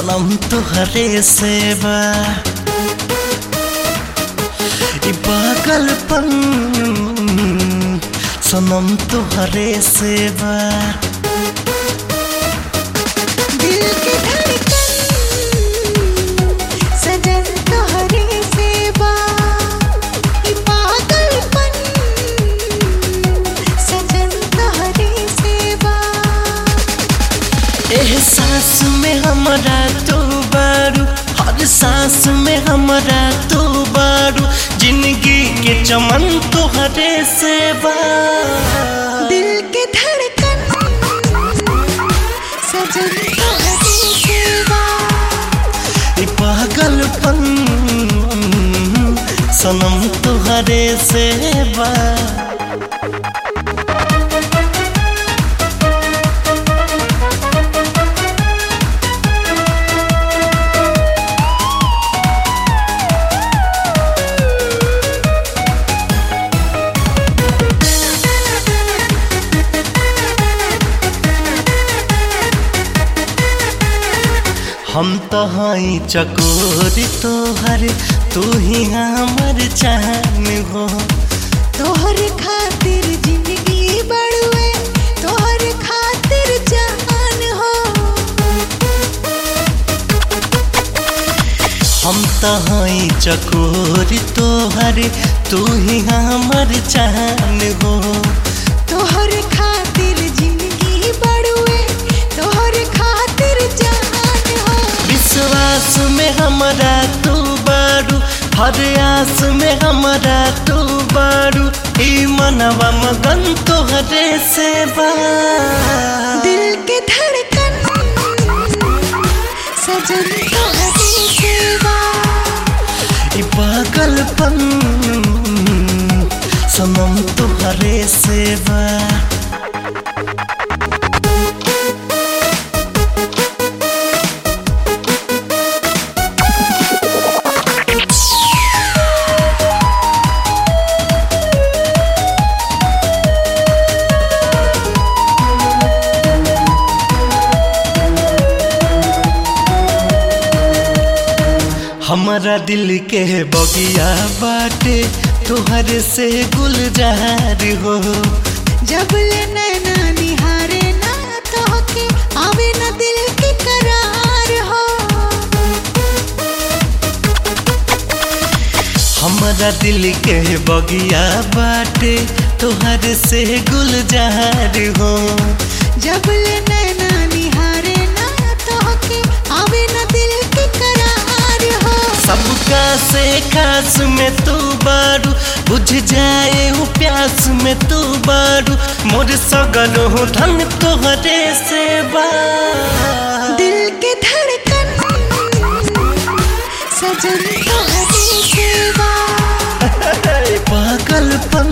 सनम तुहरे सेवा ई पागलपन सनम तुहरे सेवा दिल की धड़कन सजन तुहरे सेवा ई पागलपन सजन तुहरे सेवा एहसास में हमारा तू बारू हर सांस में हमारा तू बारू जिंदगी के चमन तुहरे सेवा दिल की धड़कन सजन तुहरे सेवा ई पागलपन सनम तुहरे सेवा हम तो हई चकोरी तोहर तू ही हमर जान हो तोहर खातिर जिंदगी बड़ुए तोहर खातिर जान हो हम तो हई चकोरी तोहर तू ही हमर जान हो तोहर खातिर जिंदगी बड़ुए तोहर खातिर जान हो विश्वास में हमारा तू बारू हर आस में हमारा तू बारू ई मनवा मगन तोहरे सेवा दिल के धड़कन सजन तुहरे सेवा ई पागलपन सनम तुहरे सेवा हमारा दिल के बगिया बाटे तोहर से गुलजार हो जब ले नैना निहारे ना तोहके आवे ना दिल के करार हो हमारा दिल के बगिया बाटे तोहर से गुलजार हो जब ले नैना निहारे ना तोहके आवे ना दिल के करार हो सबका से खास में तू बारू बुझ जाए हूँ प्यास में तू बारू मोर सगल हो धन तोहरे सेवा दिल के धड़कन सजन तुहरे सेवा पागलपन